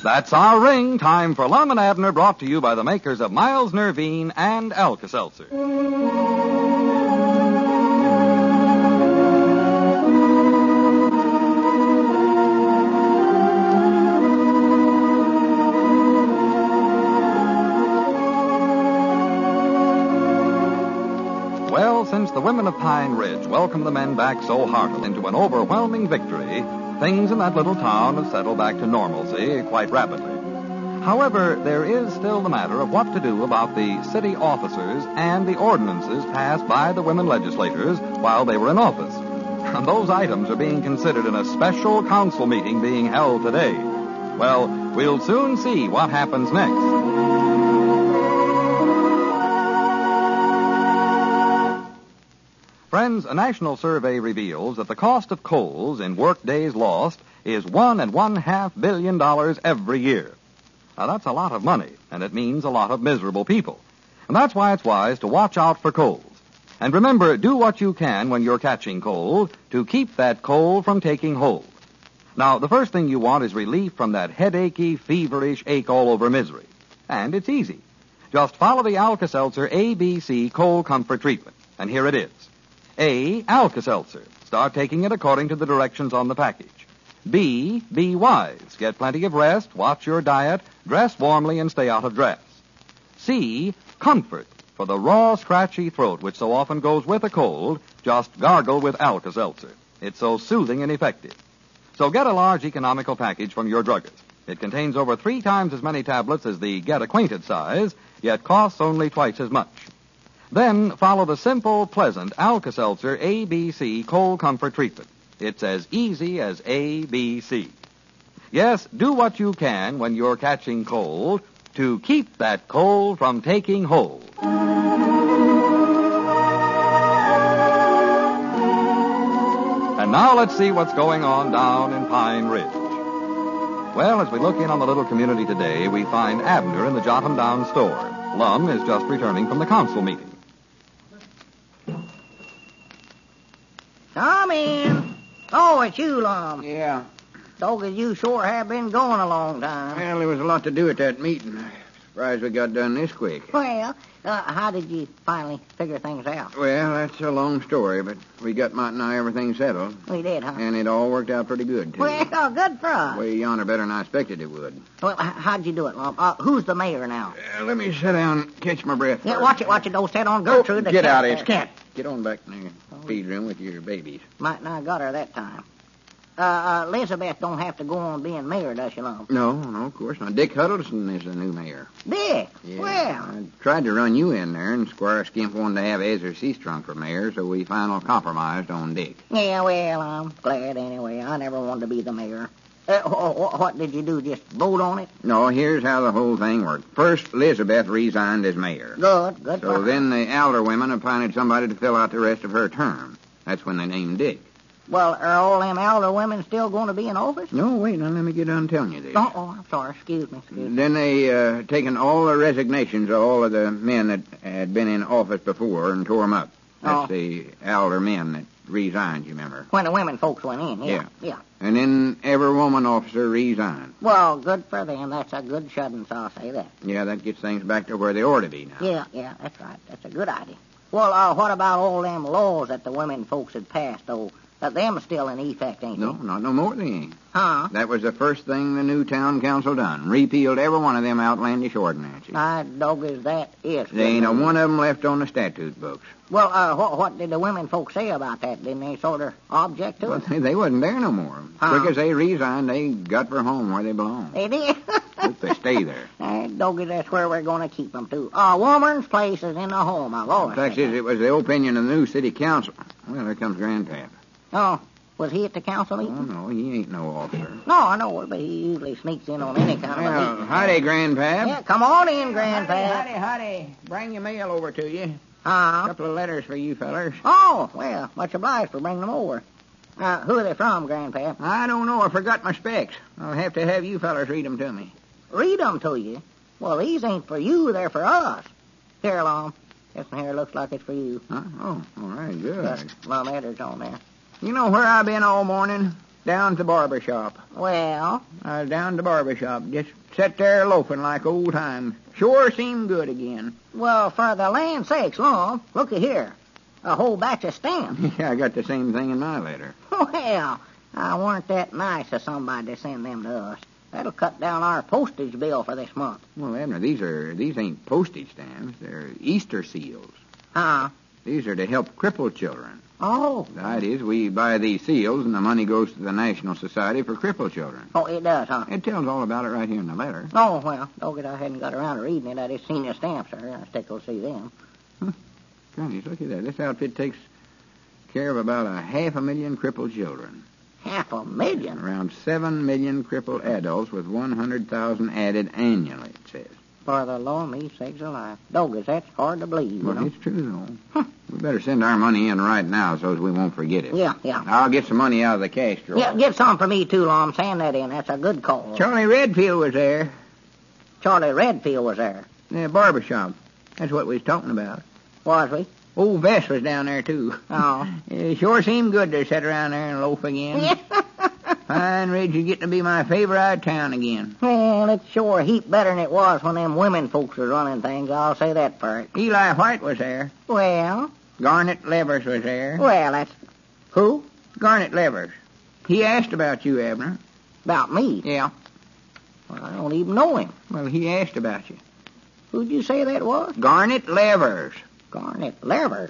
That's our ring. Time for Lum and Abner, brought to you by the makers of Miles Nervine and Alka-Seltzer. Well, since the women of Pine Ridge welcomed the men back so heartily into an overwhelming victory, things in that little town have settled back to normalcy quite rapidly. However, there is still the matter of what to do about the city officers and the ordinances passed by the women legislators while they were in office. And those items are being considered in a special council meeting being held today. Well, we'll soon see what happens next. Friends, a national survey reveals that the cost of coals in work days lost is $1.5 billion every year. Now, that's a lot of money, and it means a lot of miserable people. And that's why it's wise to watch out for coals. And remember, do what you can when you're catching coal to keep that coal from taking hold. Now, the first thing you want is relief from that headachy, feverish, ache-all-over misery. And it's easy. Just follow the Alka-Seltzer ABC Cold Comfort Treatment. And here it is. A, Alka-Seltzer. Start taking it according to the directions on the package. B, be wise. Get plenty of rest, watch your diet, dress warmly, and stay out of dress. C, comfort. For the raw, scratchy throat which so often goes with a cold, just gargle with Alka-Seltzer. It's so soothing and effective. So get a large economical package from your druggist. It contains over 3 times as many tablets as the Get Acquainted size, yet costs only twice as much. Then follow the simple, pleasant Alka-Seltzer ABC Cold Comfort Treatment. It's as easy as ABC. Yes, do what you can when you're catching cold to keep that cold from taking hold. And now let's see what's going on down in Pine Ridge. Well, as we look in on the little community today, we find Abner in the Jotham Down store. Lum is just returning from the council meeting. Come in. Oh, it's you, Lum. Yeah. Doggy, you sure have been going a long time. Well, there was a lot to do at that meeting. Surprised we got done this quick. Well, how did you finally figure things out? Well, that's a long story, but we got Mott and I everything settled. We did, huh? And it all worked out pretty good, too. Well, good for us. Way yonder better than I expected it would. Well, how'd you do it, Lum? Who's the mayor now? Let me sit down and catch my breath Yeah, first. watch it. Don't sit on Gertrude. Get out of here. Cat. Get on back in the feed room with your babies. Might not got her that time. Elizabeth don't have to go on being mayor, does she, Lum? No, of course not. Dick Huddleston is the new mayor. Dick? Yeah. Well. I tried to run you in there, and Squire Skimp wanted to have Ezra Seastrunk for mayor, so we finally compromised on Dick. Yeah, well, I'm glad anyway. I never wanted to be the mayor. What did you do, just vote on it? No, here's how the whole thing worked. First, Elizabeth resigned as mayor. Good for So her. then the alderwomen appointed somebody to fill out the rest of her term. That's when they named Dick. Well, are all them elder women still going to be in office? No, wait, now let me get done telling you this. Oh, I'm sorry. Excuse me. Then they taken all the resignations of all of the men that had been in office before and tore them up. That's the elder men that resigned, you remember. When the women folks went in, yeah. And then every woman officer resigned. Well, good for them. That's a good shudding, so I'll say that. Yeah, that gets things back to where they ought to be now. Yeah, that's right. That's a good idea. Well, what about all them laws that the women folks had passed, though? Them still in effect, ain't No, they? not no more they ain't. Huh? That was the first thing the new town council done. Repealed every one of them outlandish ordinances. Doggers, that is. There ain't a one of them left on the statute books. Well, what did the women folks say about that? Didn't they sort of object to it? Well, they wasn't there no more. Quick as they resigned, they got for home where they belong. They did? Hope they stay there. Doggers, that's where we're going to keep them, too. A woman's place is in the home. I've always The fact said is, that. it was the opinion of the new city council. Well, there comes Grandpap. Oh, was he at the council Oh, meeting? no, he ain't no officer. No, I know it, but he usually sneaks in on any kind of a Well, meeting. howdy, Grandpap. Yeah, come on in, Grandpap. Howdy. Bring your mail over to you. A Uh, couple of letters for you fellers. oh, well, much obliged for bringing them over. Who are they from, Grandpap? I don't know. I forgot my specs. I'll have to have you fellers read them to me. Read them to you. Well, these ain't for you, they're for us. Here, Lum. This one here looks like it's for you. Huh? Oh, all right, good. Got Lum Edders on there. You know where I've been all morning? down to the barber shop. Well? I was down to the barber shop. Just sat there loafing like old times. Sure seemed good again. Well, for the land's sakes, Lum, looky here. A whole batch of stamps. Yeah, I got the same thing in my letter. Well, I weren't that nice of somebody to send them to us. That'll cut down our postage bill for this month. Well, Abner, these ain't postage stamps. They're Easter seals. Huh? These are to help crippled children. Oh. The idea is we buy these seals, and the money goes to the National Society for Crippled Children. Oh, it does, huh? It tells all about it right here in the letter. Oh, well, doggone, I hadn't got around to reading it. I just seen the stamps there. I was tickled to see them. Johnny, look at that. This outfit takes care of about 500,000 crippled children. 500,000? Around 7 million crippled adults with 100,000 added annually, it says. For the law, me sakes alive. Doggone, that's hard to believe, Well, you know. it's true, though. We better send our money in right now so as we won't forget it. Yeah. I'll get some money out of the cash drawer. Yeah, get some for me, too, Lum. Send that in. That's a good call. Charlie Redfield was there. Charlie Redfield was there. The barber shop. That's what we was talking about. Was we? Old Bess was down there, too. Oh. It sure seemed good to sit around there and loaf again. Pine Ridge is getting to be my favorite town again. Well, it's sure a heap better than it was when them women folks was running things. I'll say that for it. Eli White was there. Well? Garnet Levers was there. Well, that's... Who? Garnet Levers. He asked about you, Abner. About me? Yeah. Well, I don't even know him. Well, he asked about you. Who'd you say that was? Garnet Levers. Garnet Levers.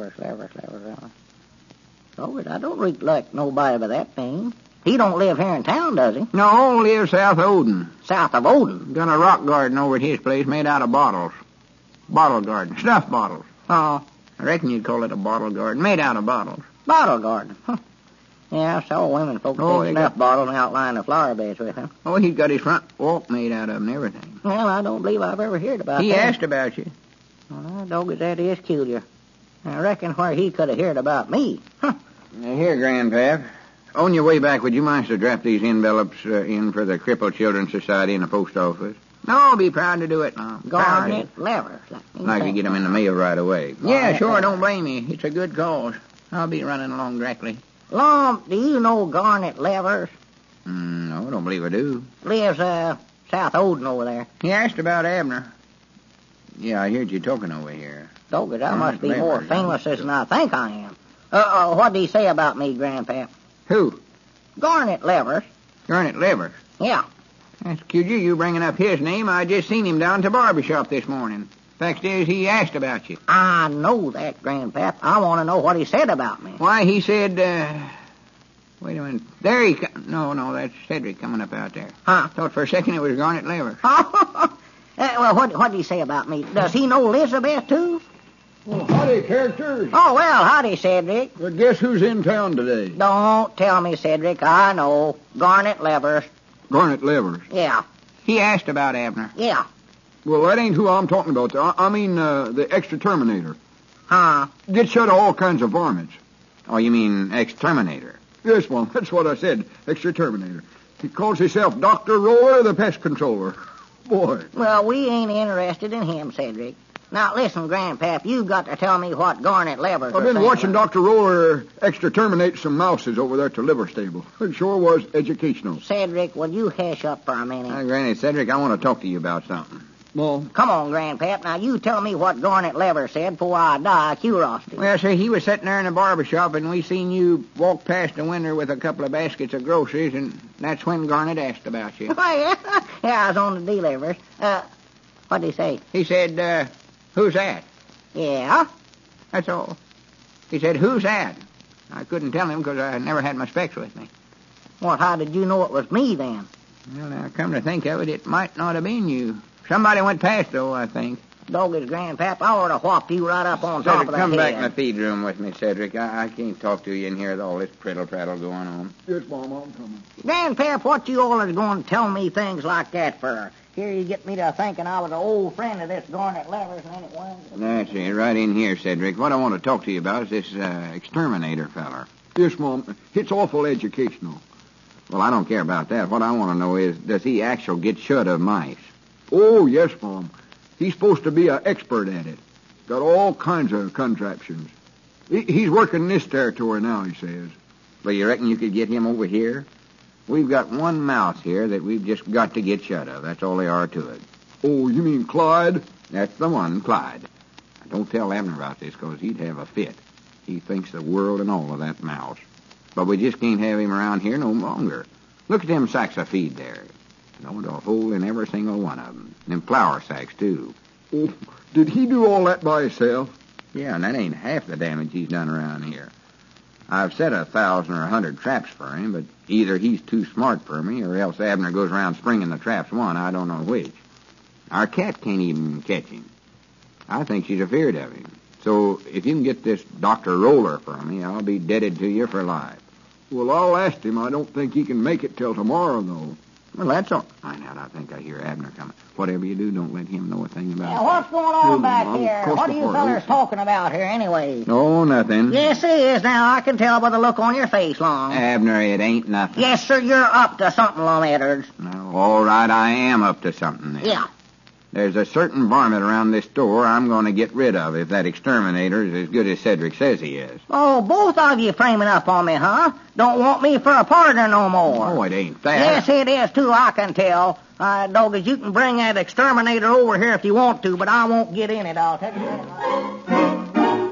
Oh, I don't recollect nobody by that name. He don't live here in town, does he? No, lives south of Odin. South of Odin? Got a rock garden over at his place made out of bottles. Bottle garden. Snuff bottles. Oh. I reckon you'd call it a bottle garden. Made out of bottles. Bottle garden. Huh. Yeah, I saw women folks take snuff bottles and outline the flower beds with them. Oh, he's got his front walk made out of them and everything. Well, I don't believe I've ever heard about that. He asked about you. Well, doggone, that is peculiar. I reckon where he could have heard about me. Huh. Now, here, Grandpap. On your way back, would you mind to draft these envelopes in for the Crippled Children's Society in the post office? No, I'll be proud to do it. Garnet Levers. Like to get them in the mail right away. Yeah, sure, don't blame me. It's a good cause. I'll be running along directly. Lum, do you know Garnet Levers? No, I don't believe I do. Lives, South Odin over there. He asked about Abner. Yeah, I heard you talking over here. Doggone, I must be more famous than I think I am. What did he say about me, Grandpap? Who? Garnet Levers. Garnet Levers? Yeah. That's cute, you bringing up his name. I just seen him down to the barber shop this morning. Fact is, he asked about you. I know that, Grandpap. I want to know what he said about me. Why, he said, wait a minute. There he comes. No, that's Cedric coming up out there. Huh? Thought for a second it was Garnet Levers. Well, what did he say about me? Does he know Elizabeth, too? Well, howdy, characters. Oh, well, howdy, Cedric. But guess who's in town today? Don't tell me, Cedric. I know. Garnet Levers. Garnet Levers. Yeah. He asked about Abner. Yeah. Well, that ain't who I'm talking about. I mean, the exterminator. Huh? Gets rid of all kinds of varmints. Oh, you mean exterminator? Yes, Mom, that's what I said. Exterminator. He calls himself Dr. Roller, the pest controller. Boy. Well, we ain't interested in him, Cedric. Now, listen, Grandpap, you've got to tell me what Garnet Levers I've been watching Dr. Roller exterminate some mouses over there at the liver stable. It sure was educational. Cedric, will you hush up for a minute? Granny, Cedric, I want to talk to you about something. Mom? Come on, Grandpap. Now, you tell me what Garnet Levers said before I die of curiosity. Well, sir, he was sitting there in the barber shop, and we seen you walk past the window with a couple of baskets of groceries, and that's when Garnet asked about you. Yeah, I was on the delivers. What'd he say? He said, who's that? Yeah? That's all. He said, who's that? I couldn't tell him because I never had my specs with me. Well, how did you know it was me, then? Well, now, come to think of it, it might not have been you. Somebody went past, though, I think. Doggone, Grandpap, I ought to whop you right up on top Cedric, of that come head. back in the feed room with me, Cedric. I can't talk to you in here with all this prattle going on. Yes, Mom, I'm coming. Grandpap, what you all is going to tell me things like that for? Here you get me to thinking I was an old friend of this Garnet Levers, and then it was... That's it, right in here, Cedric. What I want to talk to you about is this exterminator feller. Yes, Mom. It's awful educational. Well, I don't care about that. What I want to know is, does he actually get shut of mice? Oh, yes, Mom. He's supposed to be an expert at it. Got all kinds of contraptions. He's working this territory now, he says. But you reckon you could get him over here? We've got one mouse here that we've just got to get shut of. That's all there are to it. Oh, you mean Clyde? That's the one, Clyde. Don't tell Abner about this, 'cause he'd have a fit. He thinks the world and all of that mouse. But we just can't have him around here no longer. Look at them sacks of feed there. There's a hole in every single one of them. Them flour sacks, too. Oh, did he do all that by himself? Yeah, and that ain't half the damage he's done around here. I've set 1,000 or 100 traps for him, but either he's too smart for me, or else Abner goes around springing the traps one. I don't know which. Our cat can't even catch him. I think she's afeard of him. So if you can get this Dr. Roller for me, I'll be indebted to you for life. Well, I'll ask him. I don't think he can make it till tomorrow, though. Well, that's all. I think I hear Abner coming. Whatever you do, don't let him know a thing about it. What's going on back here? What are you fellas talking about here anyway? Oh, nothing. Yes, it is. Now, I can tell by the look on your face, Long. Abner, it ain't nothing. Yes, sir, you're up to something, Long Edwards. No, all right, I am up to something then. Yeah. There's a certain varmint around this store I'm going to get rid of if that exterminator is as good as Cedric says he is. Oh, both of you framing up on me, huh? Don't want me for a partner no more. Oh, it ain't that. Yes, it is, too, I can tell. Doggies, you can bring that exterminator over here if you want to, but I won't get in it, I'll tell you that.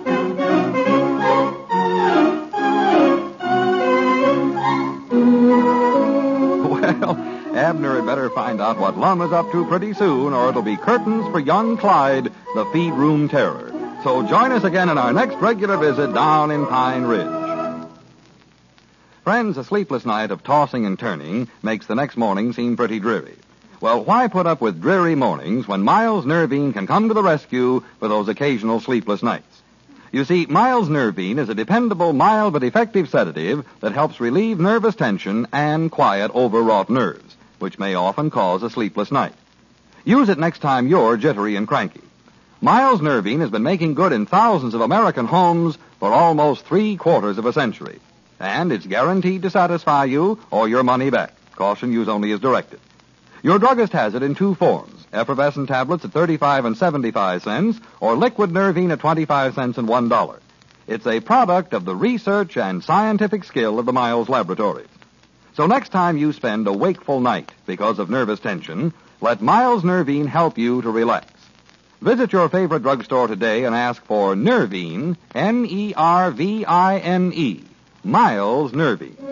Well, Abner had better find out what Lum is up to pretty soon, or it'll be curtains for young Clyde, the feed room terror. So join us again in our next regular visit down in Pine Ridge. Friends, a sleepless night of tossing and turning makes the next morning seem pretty dreary. Well, why put up with dreary mornings when Miles Nervine can come to the rescue for those occasional sleepless nights? You see, Miles Nervine is a dependable, mild but effective sedative that helps relieve nervous tension and quiet overwrought nerves, which may often cause a sleepless night. Use it next time you're jittery and cranky. Miles Nervine has been making good in thousands of American homes for almost 3/4 of a century. And it's guaranteed to satisfy you or your money back. Caution, use only as directed. Your druggist has it in two forms: effervescent tablets at 35 and 75 cents, or liquid Nervine at 25 cents and $1. It's a product of the research and scientific skill of the Miles Laboratories. So next time you spend a wakeful night because of nervous tension, let Miles Nervine help you to relax. Visit your favorite drugstore today and ask for Nervine, Nervine, Miles Nervine.